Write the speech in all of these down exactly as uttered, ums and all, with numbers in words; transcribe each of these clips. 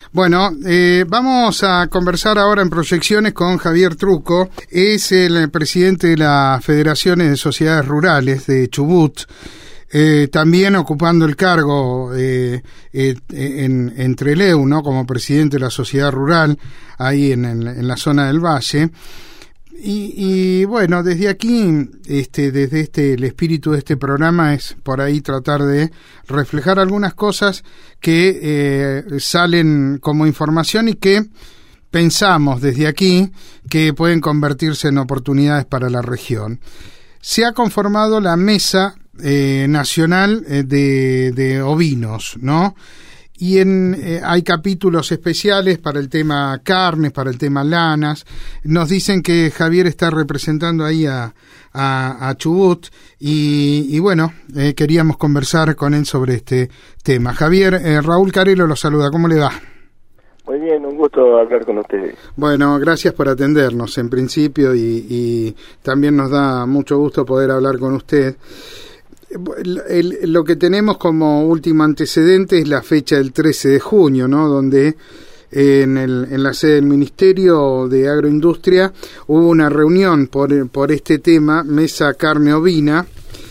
Bueno, eh, vamos a conversar ahora en Proyecciones con Javier Truco. Es el presidente de la Federación de Sociedades Rurales de Chubut, eh, también ocupando el cargo eh, eh, en, en Trelew, ¿no? Como presidente de la Sociedad Rural, ahí en, en, en la zona del Valle. Y, y bueno, desde aquí, este, desde este, el espíritu de este programa es por ahí tratar de reflejar algunas cosas que eh, salen como información y que pensamos desde aquí que pueden convertirse en oportunidades para la región. Se ha conformado la Mesa eh, Nacional de, de Ovinos, ¿no? Y en, eh, hay capítulos especiales para el tema carnes, para el tema lanas. Nos dicen que Javier está representando ahí a, a, a Chubut y, y bueno, eh, queríamos conversar con él sobre este tema. Javier, eh, Raúl Carelo lo saluda, ¿cómo le va? Muy bien, un gusto hablar con ustedes. Bueno, gracias por atendernos en principio y, y también nos da mucho gusto poder hablar con usted. El, el, lo que tenemos como último antecedente es la fecha del trece de junio, ¿no? Donde eh, en, el, en la sede del Ministerio de Agroindustria hubo una reunión por, por este tema, Mesa Carne Ovina,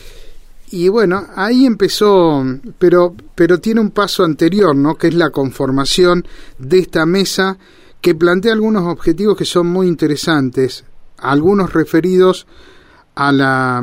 y bueno, ahí empezó, pero, pero tiene un paso anterior, ¿no? Que es la conformación de esta mesa que plantea algunos objetivos que son muy interesantes, algunos referidos a la...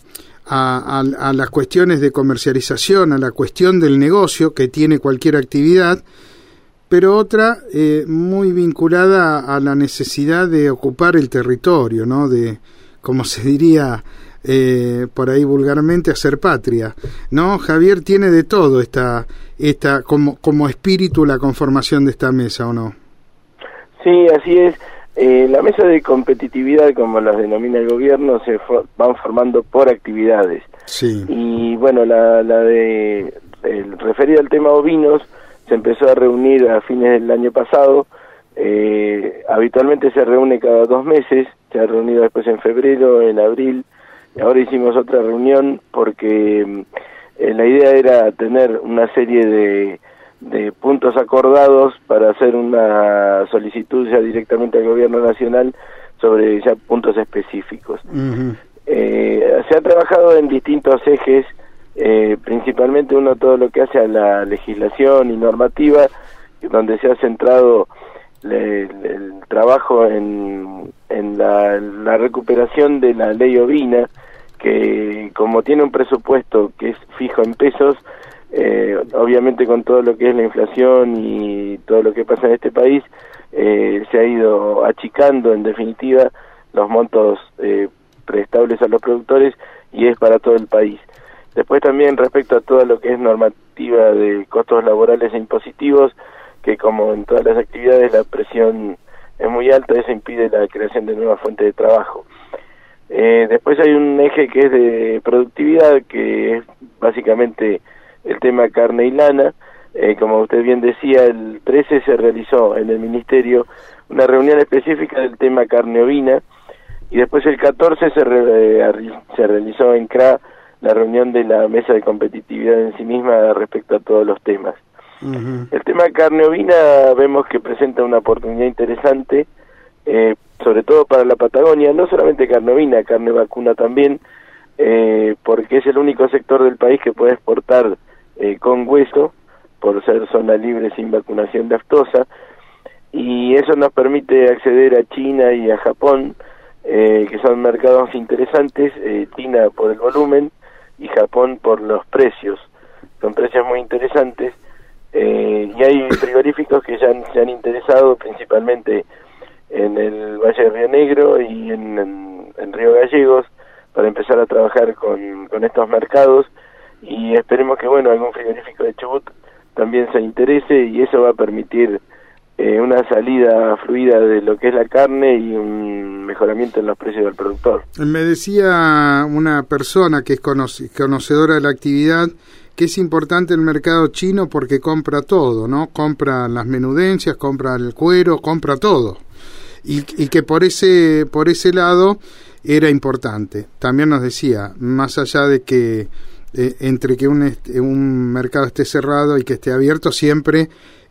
A, a, a las cuestiones de comercialización, a la cuestión del negocio que tiene cualquier actividad, pero otra eh, muy vinculada a la necesidad de ocupar el territorio, ¿no? De, como se diría eh, por ahí vulgarmente, hacer patria, ¿no? Javier, tiene de todo esta, esta como, como espíritu la conformación de esta mesa, ¿o no? Sí, así es. Eh, la mesa de competitividad, como las denomina el gobierno, se for- van formando por actividades. Sí. Y bueno, la, la de el referido al tema ovinos se empezó a reunir a fines del año pasado. Eh, habitualmente se reúne cada dos meses, se ha reunido después en febrero, en abril, y ahora hicimos otra reunión porque eh, la idea era tener una serie de de puntos acordados para hacer una solicitud ya directamente al gobierno nacional sobre ya puntos específicos. Uh-huh. Eh, se ha trabajado en distintos ejes, eh, principalmente uno todo lo que hace a la legislación y normativa, donde se ha centrado le, le, el trabajo en, en la, la recuperación de la ley ovina, que como tiene un presupuesto que es fijo en pesos, Eh, obviamente con todo lo que es la inflación y todo lo que pasa en este país, eh, se ha ido achicando en definitiva los montos eh, preestables a los productores y es para todo el país. Después también respecto a todo lo que es normativa de costos laborales e impositivos, que como en todas las actividades la presión es muy alta, eso impide la creación de nuevas fuentes de trabajo. Eh, después hay un eje que es de productividad, que es básicamente el tema carne y lana. Eh, como usted bien decía, el trece se realizó en el Ministerio una reunión específica del tema carne ovina, y después el catorce se, re, eh, se realizó en C R A la reunión de la Mesa de Competitividad en sí misma respecto a todos los temas. Uh-huh. El tema carne ovina vemos que presenta una oportunidad interesante, eh, sobre todo para la Patagonia, no solamente carne ovina, carne vacuna también, eh, porque es el único sector del país que puede exportar Eh, con hueso, por ser zona libre sin vacunación de aftosa, y eso nos permite acceder a China y a Japón, eh, que son mercados interesantes, eh, China por el volumen y Japón por los precios, son precios muy interesantes, eh, y hay frigoríficos que ya han, se han interesado principalmente en el Valle de Río Negro y en, en, en Río Gallegos para empezar a trabajar con, con estos mercados, y esperemos que bueno algún frigorífico de Chubut también se interese, y eso va a permitir eh, una salida fluida de lo que es la carne y un mejoramiento en los precios del productor. Me decía una persona que es conoce, conocedora de la actividad que es importante el mercado chino porque compra todo, ¿no? Compra las menudencias, compra el cuero, compra todo, y, y que por ese por ese lado era importante. También nos decía, más allá de que Eh, entre que un, un mercado esté cerrado y que esté abierto, siempre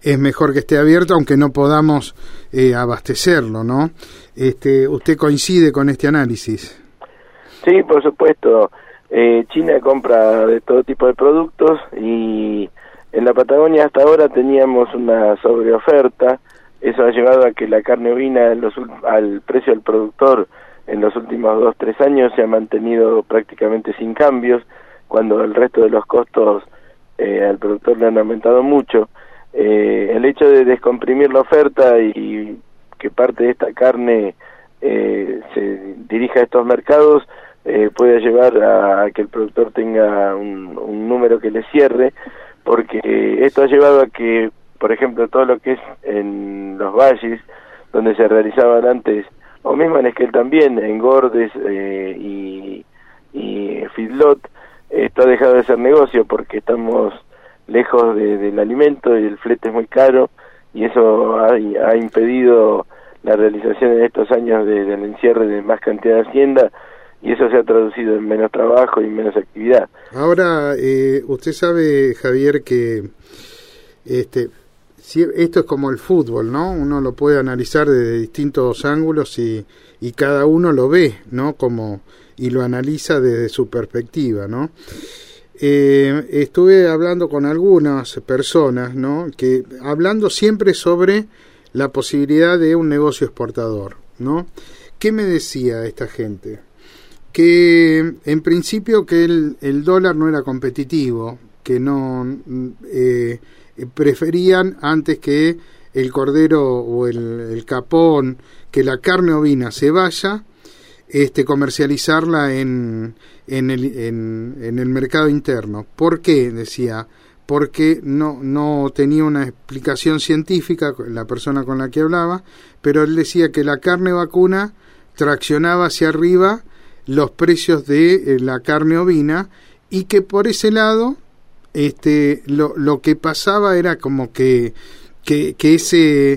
es mejor que esté abierto, aunque no podamos eh, abastecerlo, ¿no? Este, ¿usted coincide con este análisis? Sí, por supuesto. Eh, China compra de todo tipo de productos y en la Patagonia hasta ahora teníamos una sobreoferta. Eso ha llevado a que la carne ovina los, al precio del productor en los últimos dos, tres años se ha mantenido prácticamente sin cambios, cuando el resto de los costos eh, al productor le han aumentado mucho. Eh, el hecho de descomprimir la oferta y que parte de esta carne eh, se dirija a estos mercados eh, puede llevar a, a que el productor tenga un, un número que le cierre, porque esto ha llevado a que, por ejemplo, todo lo que es en los valles, donde se realizaban antes, o mismo en Esquel también, engordes eh, y, y feedlot, esto ha dejado de ser negocio porque estamos lejos de, del alimento y el flete es muy caro, y eso ha, ha impedido la realización en estos años de, del encierre de más cantidad de hacienda, y eso se ha traducido en menos trabajo y menos actividad. Ahora, eh, usted sabe, Javier, que este si, esto es como el fútbol, ¿no? Uno lo puede analizar desde distintos ángulos y, y cada uno lo ve, ¿no? Como y lo analiza desde su perspectiva, ¿no? Eh, estuve hablando con algunas personas, ¿no? Que hablando siempre sobre la posibilidad de un negocio exportador, ¿no? ¿Qué me decía esta gente? Que en principio que el, el dólar no era competitivo, que no eh, preferían antes que el cordero o el, el capón, que la carne ovina se vaya, este comercializarla en en el en, en el mercado interno. ¿Por qué? Decía, porque no no tenía una explicación científica la persona con la que hablaba, pero él decía que la carne vacuna traccionaba hacia arriba los precios de eh, la carne ovina, y que por ese lado este lo lo que pasaba era como que que que ese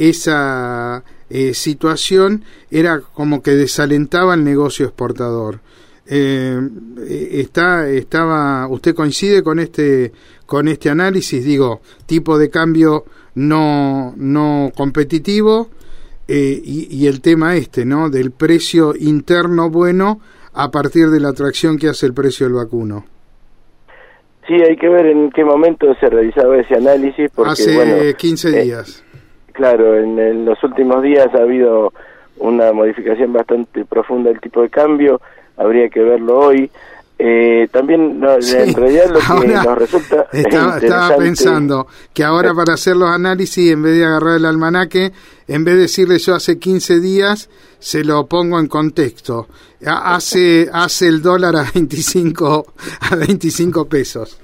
esa eh, situación era como que desalentaba el negocio exportador. Eh, está estaba usted coincide con este con este análisis, digo, tipo de cambio no no competitivo. Eh, y, y el tema este, ¿no? Del precio interno bueno a partir de la atracción que hace el precio del vacuno. Sí, hay que ver en qué momento se realizaba ese análisis, porque hace bueno, quince días. Eh, claro, en, en los últimos días ha habido una modificación bastante profunda del tipo de cambio, habría que verlo hoy. Eh, también no, sí, en realidad lo que ahora nos resulta estaba, estaba pensando que ahora para hacer los análisis, en vez de agarrar el almanaque, en vez de decirle yo hace quince días, se lo pongo en contexto. Hace hace el dólar a veinticinco a veinticinco pesos.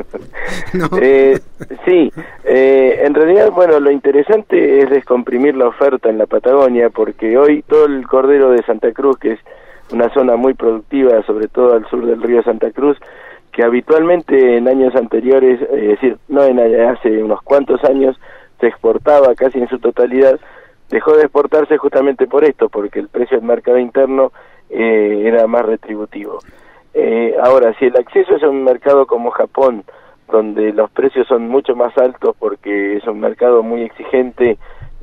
¿No? Eh, sí, eh, en realidad, bueno, lo interesante es descomprimir la oferta en la Patagonia, porque hoy todo el cordero de Santa Cruz, que es una zona muy productiva, sobre todo al sur del río Santa Cruz, que habitualmente en años anteriores, es decir, no en hace unos cuantos años, se exportaba casi en su totalidad, dejó de exportarse justamente por esto, porque el precio del mercado interno eh, era más retributivo. Eh, ahora, si el acceso es a un mercado como Japón, donde los precios son mucho más altos porque es un mercado muy exigente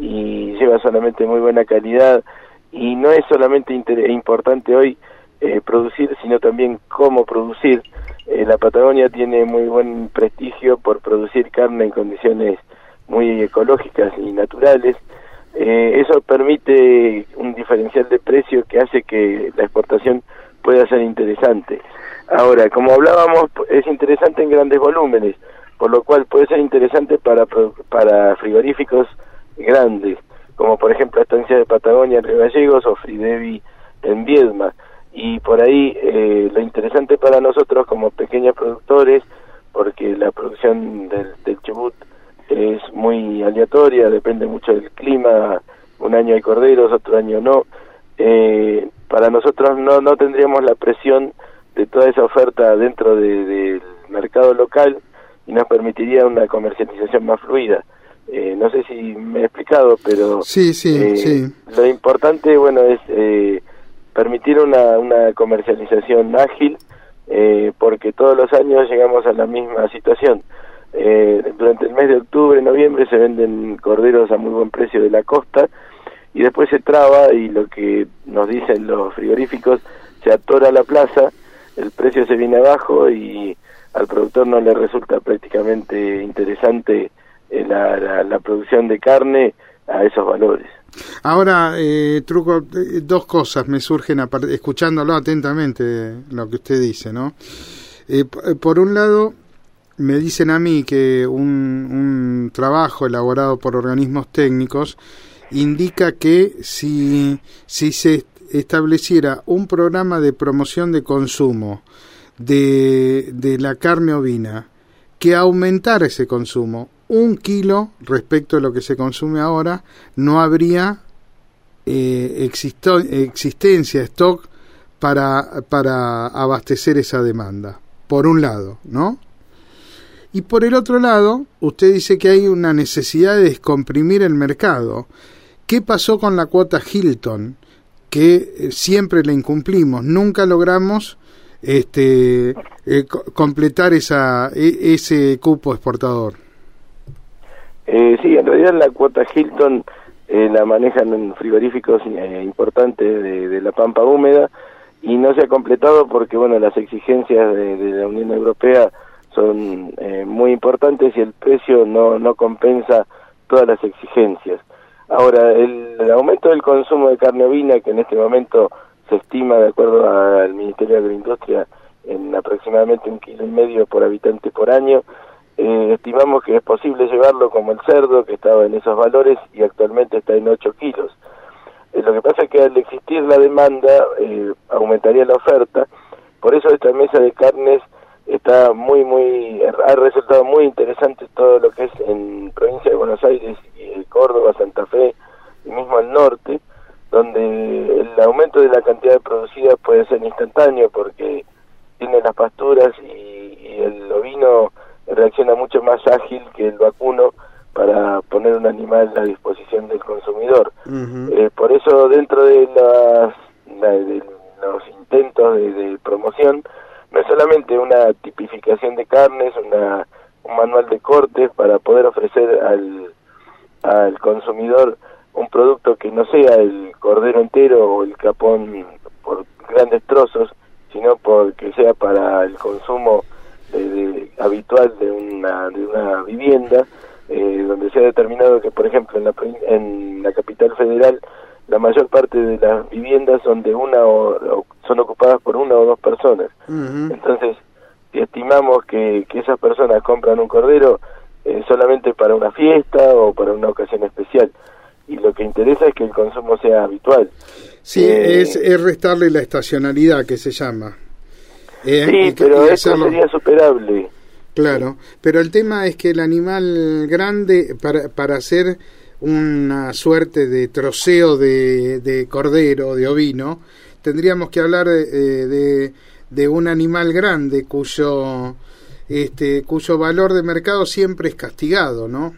y lleva solamente muy buena calidad, y no es solamente inter- importante hoy eh, producir, sino también cómo producir. Eh, la Patagonia tiene muy buen prestigio por producir carne en condiciones muy ecológicas y naturales. Eh, eso permite un diferencial de precio que hace que la exportación pueda ser interesante. Ahora, como hablábamos, es interesante en grandes volúmenes, por lo cual puede ser interesante para, para frigoríficos grandes, como por ejemplo Estancia de Patagonia en Río Gallegos o Fridevi en Viedma. Y por ahí eh, lo interesante para nosotros como pequeños productores, porque la producción del, del Chubut es muy aleatoria, depende mucho del clima, un año hay corderos, otro año no, eh, para nosotros no, no tendríamos la presión de toda esa oferta dentro de, del mercado local, y nos permitiría una comercialización más fluida. Eh, no sé si me he explicado, pero sí, sí, eh, sí. Lo importante, bueno, es eh, permitir una, una comercialización ágil, eh, porque todos los años llegamos a la misma situación. Eh, durante el mes de octubre, noviembre se venden corderos a muy buen precio de la costa y después se traba y lo que nos dicen los frigoríficos, se atora la plaza, el precio se viene abajo y al productor no le resulta prácticamente interesante eh, la, la, la producción de carne a esos valores. Ahora, eh, Truco, eh, dos cosas me surgen a part- escuchándolo atentamente lo que usted dice, ¿no? Eh, p- por un lado, me dicen a mí que un, un trabajo elaborado por organismos técnicos indica que si, si se estableciera un programa de promoción de consumo de, de la carne ovina, que aumentara ese consumo un kilo respecto a lo que se consume ahora, no habría eh, existo, existencia, stock para, para abastecer esa demanda, por un lado, ¿no? Y por el otro lado, usted dice que hay una necesidad de descomprimir el mercado. ¿Qué pasó con la cuota Hilton? Que siempre la incumplimos, nunca logramos este eh, co- completar esa e, ese cupo exportador. Eh, sí, en realidad la cuota Hilton eh, la manejan en frigoríficos eh, importantes de, de la Pampa Húmeda y no se ha completado porque, bueno, las exigencias de, de la Unión Europea son eh, muy importantes y el precio no, no compensa todas las exigencias. Ahora, el, el aumento del consumo de carne ovina, que en este momento se estima, de acuerdo al Ministerio de Agroindustria, en aproximadamente un kilo y medio por habitante por año, eh, estimamos que es posible llevarlo como el cerdo, que estaba en esos valores y actualmente está en ocho kilos. Eh, lo que pasa es que al existir la demanda, eh, aumentaría la oferta, por eso esta mesa de carnes está muy, muy, ha resultado muy interesante todo lo que es en provincia de Buenos Aires, y Córdoba, Santa Fe y mismo el norte, donde el aumento de la cantidad producida puede ser instantáneo porque tiene las pasturas y, y el ovino reacciona mucho más ágil que el vacuno para poner un animal a disposición del consumidor. Uh-huh. Eh, por eso dentro de, las, la, de los intentos de, de promoción, no es solamente una tipificación de carnes, una, un manual de cortes para poder ofrecer al, al consumidor un producto que no sea el cordero entero o el capón por grandes trozos, sino porque sea para el consumo de, de, habitual de una, de una vivienda, eh, donde se ha determinado que, por ejemplo, en la, en la capital federal, la mayor parte de las viviendas son de una o, o son ocupadas por una o dos personas. Uh-huh. Entonces, si estimamos que, que esas personas compran un cordero eh, solamente para una fiesta o para una ocasión especial, y lo que interesa es que el consumo sea habitual. Sí, eh, es, es restarle la estacionalidad, que se llama. Eh, sí, pero eso hacerlo... sería superable. Claro, pero el tema es que el animal grande, para, para hacer una suerte de troceo de, de cordero, de ovino, tendríamos que hablar de, de, de un animal grande cuyo este cuyo valor de mercado siempre es castigado, ¿no?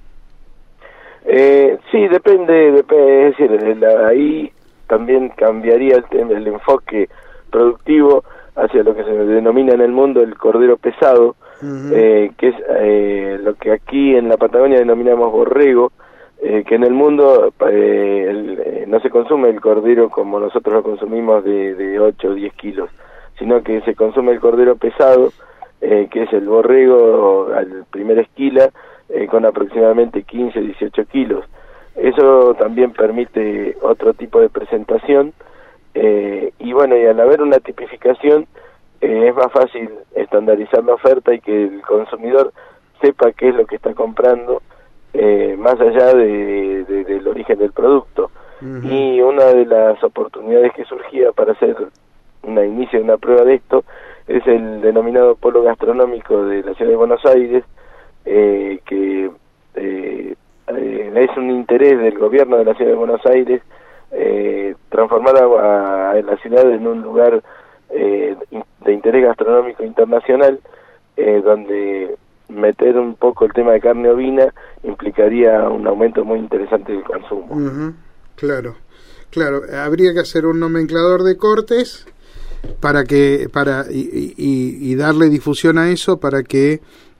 Eh, sí, depende, depende, es decir, la, ahí también cambiaría el, el enfoque productivo hacia lo que se denomina en el mundo el cordero pesado, uh-huh. eh, que es eh, lo que aquí en la Patagonia denominamos borrego, eh, que en el mundo eh, el, eh, no se consume el cordero como nosotros lo consumimos de, de ocho o diez kilos, sino que se consume el cordero pesado, eh, que es el borrego al primer esquila, eh, con aproximadamente quince a dieciocho kilos. Eso también permite otro tipo de presentación, eh, y bueno, y al haber una tipificación, eh, es más fácil estandarizar la oferta y que el consumidor sepa qué es lo que está comprando, eh, más allá de, de, del origen del producto. Uh-huh. Y una de las oportunidades que surgía para hacer un inicio de una prueba de esto es el denominado polo gastronómico de la ciudad de Buenos Aires, eh, que eh, eh, es un interés del gobierno de la ciudad de Buenos Aires eh, transformar a, a la ciudad en un lugar eh, de interés gastronómico internacional, eh, donde meter un poco el tema de carne ovina implicaría un aumento muy interesante del consumo. Uh-huh. Claro, claro, habría que hacer un nomenclador de cortes para que para y, y, y darle difusión a eso para que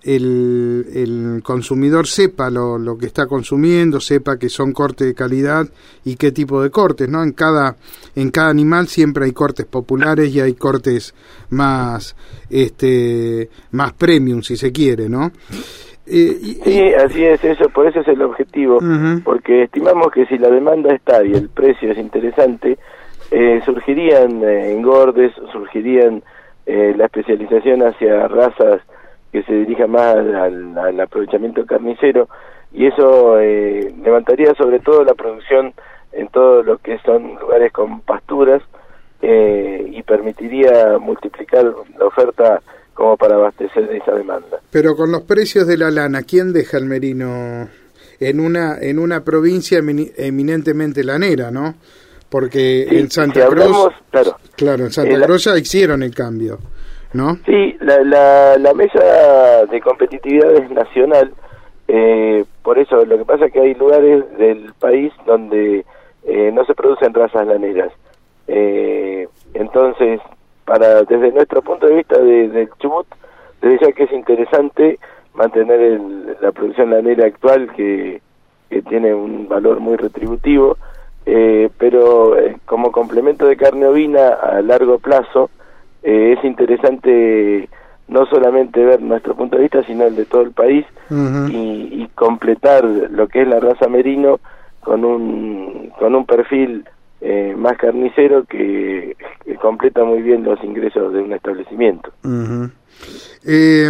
el, el consumidor sepa lo, lo que está consumiendo, sepa que son cortes de calidad y qué tipo de cortes, ¿no? En cada en cada animal siempre hay cortes populares y hay cortes más este más premium, si se quiere, ¿no? Eh, y, sí, así es eso, por eso es el objetivo, uh-huh. porque estimamos que si la demanda está y el precio es interesante, eh, surgirían eh, engordes, surgirían eh, la especialización hacia razas que se dirijan más al, al aprovechamiento carnicero, y eso eh, levantaría sobre todo la producción en todo lo que son lugares con pasturas, eh, y permitiría multiplicar la oferta como para abastecer esa demanda. Pero con los precios de la lana, ¿quién deja el merino en una en una provincia eminentemente lanera, no? Porque sí, en Santa si Cruz, hablamos, claro, claro, en Santa eh, Cruz ya hicieron el cambio, ¿no? Sí, la, la, la mesa de competitividad es nacional, eh, por eso lo que pasa es que hay lugares del país donde eh, no se producen razas laneras, eh, entonces para desde nuestro punto de vista de, del Chubut, les decía que es interesante mantener el, la producción lanera actual que, que tiene un valor muy retributivo, eh, pero eh, como complemento de carne ovina a largo plazo, eh, es interesante no solamente ver nuestro punto de vista, sino el de todo el país, uh-huh. y, y completar lo que es la raza merino con un, con un perfil Eh, más carnicero que, que completa muy bien los ingresos de un establecimiento. Uh-huh. eh,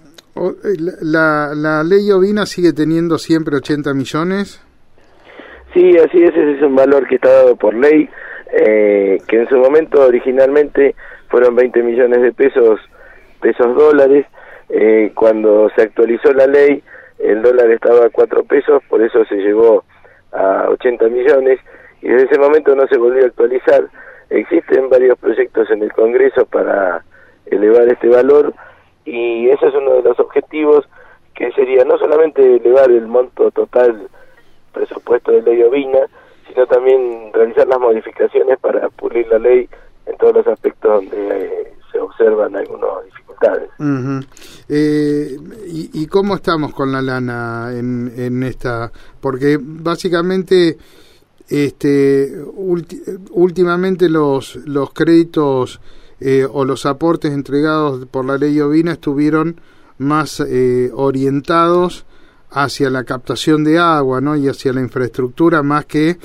la, ¿La ley ovina sigue teniendo siempre ochenta millones? Sí, así es, ese es un valor que está dado por ley, eh, que en su momento originalmente fueron veinte millones de pesos, pesos dólares, eh, cuando se actualizó la ley el dólar estaba a cuatro pesos, por eso se llegó a ochenta millones, y desde ese momento no se volvió a actualizar. Existen varios proyectos en el Congreso para elevar este valor, y ese es uno de los objetivos, que sería no solamente elevar el monto total presupuesto de ley ovina, sino también realizar las modificaciones para pulir la ley en todos los aspectos donde eh, se observan algunas dificultades. Uh-huh. eh, y, ¿Y cómo estamos con la lana en, en esta? Porque básicamente este ulti, últimamente los los créditos eh, o los aportes entregados por la ley ovina estuvieron más eh, orientados hacia la captación de agua, ¿no? Y hacia la infraestructura, más que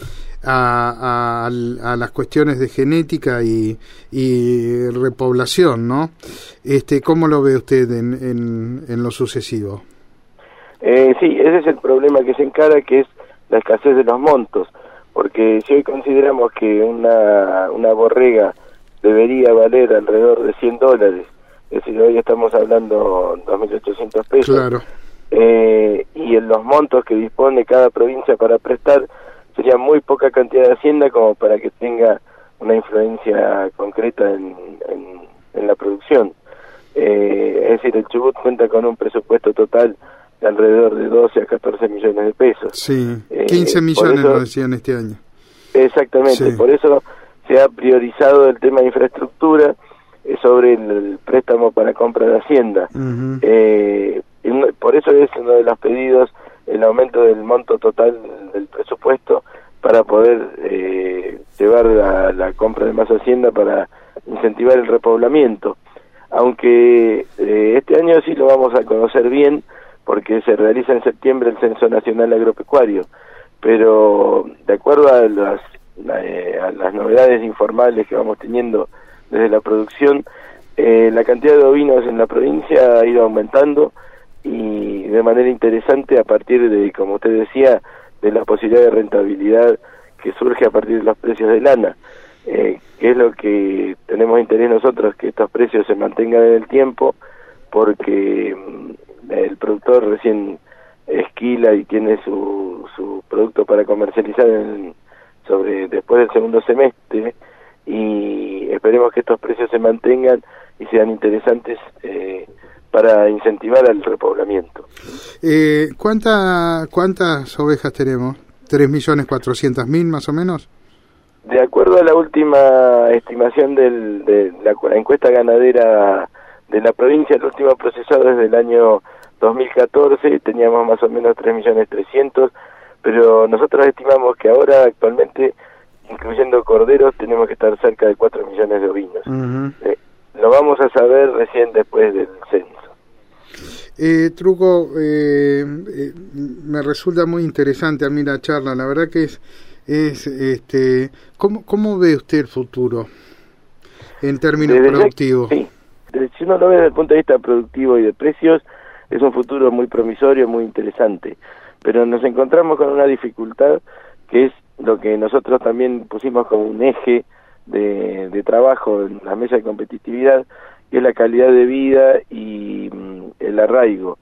a, a, a las cuestiones de genética y, y repoblación, ¿no? Este, ¿cómo lo ve usted en, en, en lo sucesivo? Eh, sí, ese es el problema que se encara, que es la escasez de los montos. Porque si hoy consideramos que una, una borrega debería valer alrededor de cien dólares, es decir, hoy estamos hablando de dos mil ochocientos pesos, claro. eh, y en los montos que dispone cada provincia para prestar, sería muy poca cantidad de hacienda como para que tenga una influencia concreta en, en, en la producción. Eh, es decir, el Chubut cuenta con un presupuesto total de alrededor de doce a catorce millones de pesos. Sí, quince eh, millones lo decían este año. Exactamente, sí. Por eso se ha priorizado el tema de infraestructura eh, sobre el, el préstamo para compra de hacienda. Uh-huh. eh, por eso es uno de los pedidos el aumento del monto total del presupuesto para poder eh, llevar a la compra de más hacienda para incentivar el repoblamiento. Aunque eh, este año sí lo vamos a conocer bien, porque se realiza en septiembre el Censo Nacional Agropecuario, pero de acuerdo a las, eh, a las novedades informales que vamos teniendo desde la producción, eh, la cantidad de ovinos en la provincia ha ido aumentando, y de manera interesante a partir de, como usted decía, de la posibilidad de rentabilidad que surge a partir de los precios de lana, eh, que es lo que tenemos interés nosotros, que estos precios se mantengan en el tiempo, porque el productor recién esquila y tiene su, su producto para comercializar en, sobre después del segundo semestre, y esperemos que estos precios se mantengan y sean interesantes eh, para incentivar al repoblamiento. Eh, ¿cuánta, ¿Cuántas ovejas tenemos? ¿tres millones cuatrocientos mil más o menos? De acuerdo a la última estimación del, de la, la encuesta ganadera de la provincia, el último procesado desde el año dos mil catorce teníamos más o menos tres millones trescientos, pero nosotros estimamos que ahora actualmente, incluyendo corderos, tenemos que estar cerca de cuatro millones de ovinos. Uh-huh. Eh, lo vamos a saber recién después del censo. Eh, Truco, eh, eh, me resulta muy interesante a mí la charla, la verdad que es, es este, ¿cómo, cómo ve usted el futuro en términos desde productivos? Ya, sí, desde, si uno lo ve desde el punto de vista productivo y de precios, es un futuro muy promisorio, muy interesante, pero nos encontramos con una dificultad que es lo que nosotros también pusimos como un eje de, de trabajo en la mesa de competitividad, que es la calidad de vida y mm, el arraigo.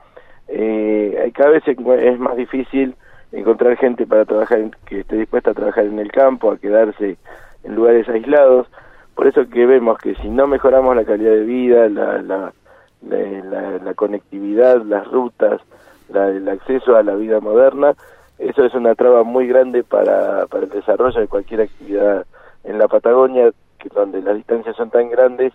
Eh, cada vez es más difícil encontrar gente para trabajar, en, que esté dispuesta a trabajar en el campo, a quedarse en lugares aislados. Por eso que vemos que si no mejoramos la calidad de vida, la, la, la, la, la conectividad, las rutas, la, el acceso a la vida moderna, eso es una traba muy grande para, para el desarrollo de cualquier actividad en la Patagonia, que donde las distancias son tan grandes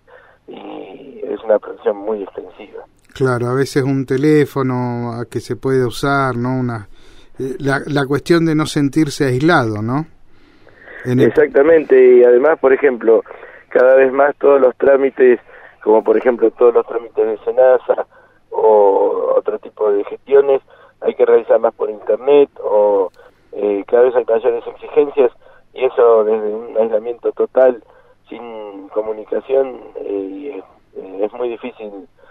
y es una producción muy extensiva. Claro, a veces un teléfono a que se puede usar, ¿no? Una la, la cuestión de no sentirse aislado, ¿no? En el... Exactamente, y además, por ejemplo, cada vez más todos los trámites, como por ejemplo todos los trámites de SENASA o otro tipo de gestiones, hay que realizarlas por internet o eh, cada vez hay mayores exigencias y eso desde un aislamiento total sin comunicación eh, eh, es muy difícil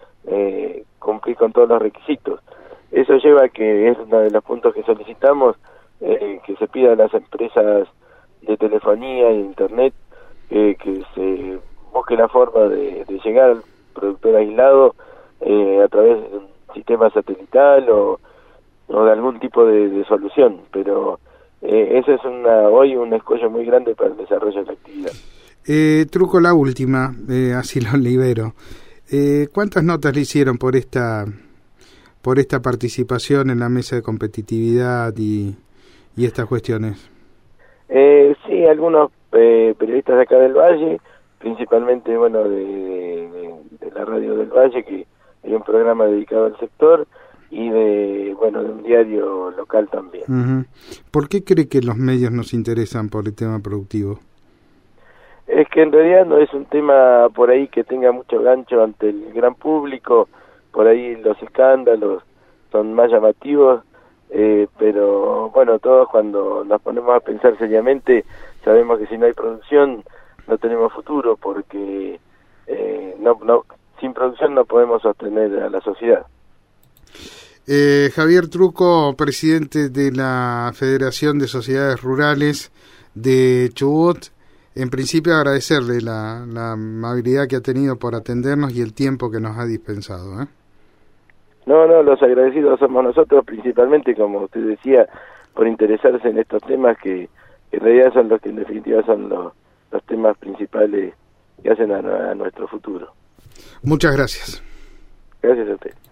eh, cumplir con todos los requisitos. Eso lleva a que es uno de los puntos que solicitamos, eh, que se pida a las empresas de telefonía e internet eh, que se busque la forma de, de llegar al productor aislado eh, a través de un sistema satelital o, o de algún tipo de, de solución, pero eh, eso es una hoy un escollo muy grande para el desarrollo de la actividad. Eh, Truco, la última, eh, así lo libero. Eh, ¿Cuántas notas le hicieron por esta por esta participación en la mesa de competitividad y, y estas cuestiones? Eh, sí, algunos eh, periodistas de acá del Valle, principalmente bueno de, de, de la radio del Valle, que hay un programa dedicado al sector, y de bueno de un diario local también. Uh-huh. ¿Por qué cree que los medios nos interesan por el tema productivo? Es que en realidad no es un tema por ahí que tenga mucho gancho ante el gran público, por ahí los escándalos son más llamativos, eh, pero bueno, todos cuando nos ponemos a pensar seriamente sabemos que si no hay producción no tenemos futuro, porque eh, no, no sin producción no podemos sostener a la sociedad. Eh, Javier Truco, presidente de la Federación de Sociedades Rurales de Chubut, en principio agradecerle la, la amabilidad que ha tenido por atendernos y el tiempo que nos ha dispensado. ¿eh? No, no, los agradecidos somos nosotros, principalmente, como usted decía, por interesarse en estos temas que en realidad son los que en definitiva son los, los temas principales que hacen a, a nuestro futuro. Muchas gracias. Gracias a usted.